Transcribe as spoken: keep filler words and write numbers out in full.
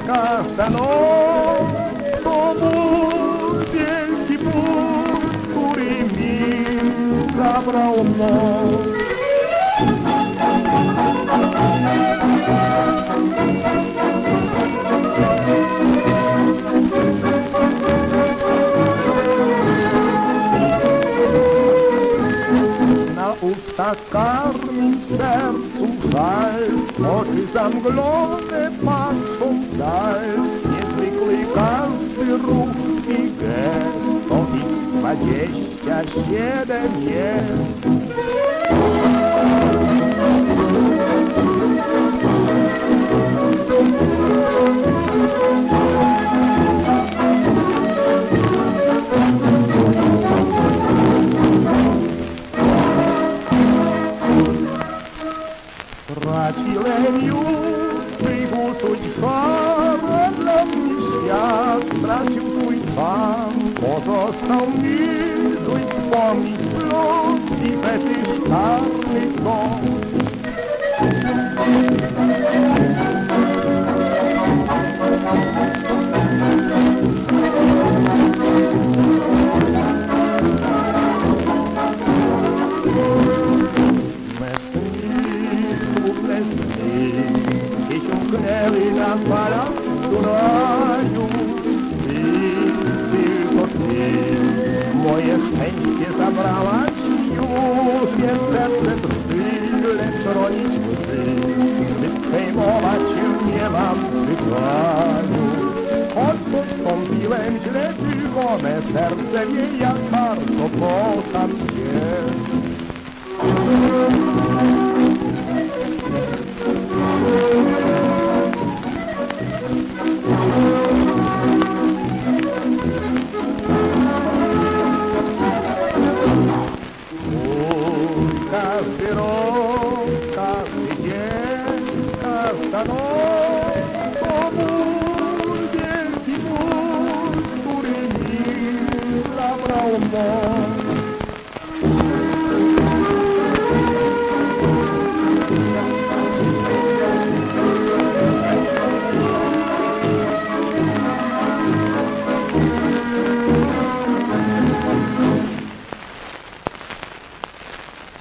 każda noc to ból, wielki ból, który mi zabrał moc. Na ustach karmi, w sercu żal, oczy zamglone patrzą w dal. Niezwykły każdy ruch i gest, to ich dwadzieścia siedem jest. Straciłem już swój czuć far, dla mnie świat stracił swój pan. Pozostał mi zły wspomnieć los i fetysz czarny dom. Ciągnęły na falach raju i tylko ty moje szczęście zabrałaś już. Więc serce drży, lecz chronić łzy, by przejmować się nie mam przykładu. Choć postąpiłem źle, tylko me serce wie, jak bardzo kocham cię.